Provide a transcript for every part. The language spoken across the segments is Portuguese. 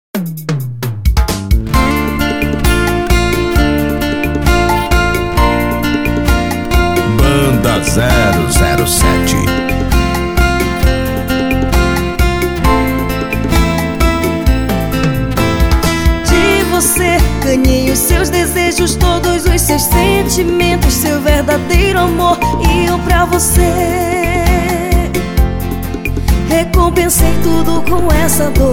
Banda 007. De você ganhei os seus desejos, todos os seus sentimentos, seu verdadeiro amor. E eu pra você recompensei tudo com essa dor.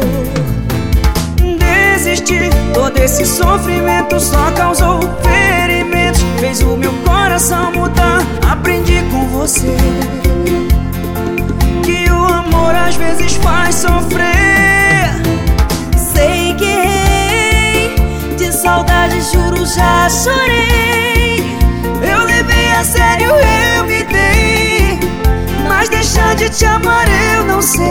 Desisti, todo esse sofrimento só causou ferimentos, fez o meu coração mudar. Aprendi com você que o amor às vezes faz sofrer. Sei que errei, de saudade juro já chorei. Eu levei a sério, eu me dei, mas deixar de te amar eu não sei.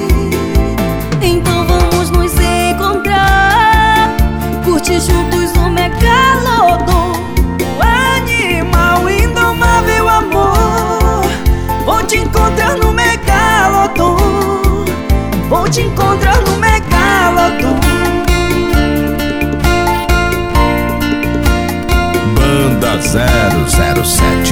Então vamos nos encontrar, curtir juntos o Megalodon, o animal indomável amor. Vou te encontrar no Megalodon, vou te encontrar no Megalodon. Banda 007.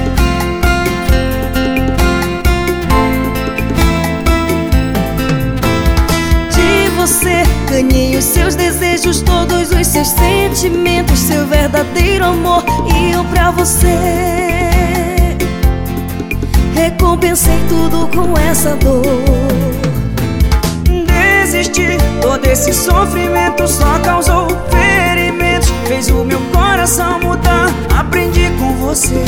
Você ganhei os seus desejos, todos os seus sentimentos, seu verdadeiro amor. E eu pra você recompensei tudo com essa dor. Desisti, todo esse sofrimento só causou ferimentos, fez o meu coração mudar. Aprendi com você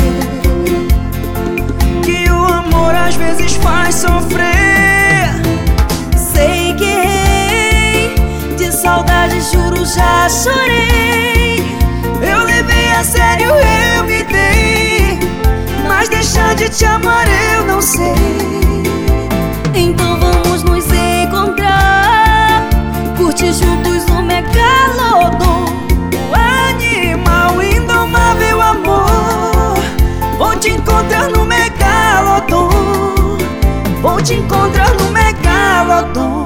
que o amor às vezes faz sofrer. Sei que errei, de saudade juro já chorei. Eu levei a sério, eu me dei, mas deixar de te amar eu não sei. Então vamos nos encontrar, curtir juntos o Megalodon, o animal indomável amor. Vou te encontrar no Megalodon, vou te encontrar no Megalodon.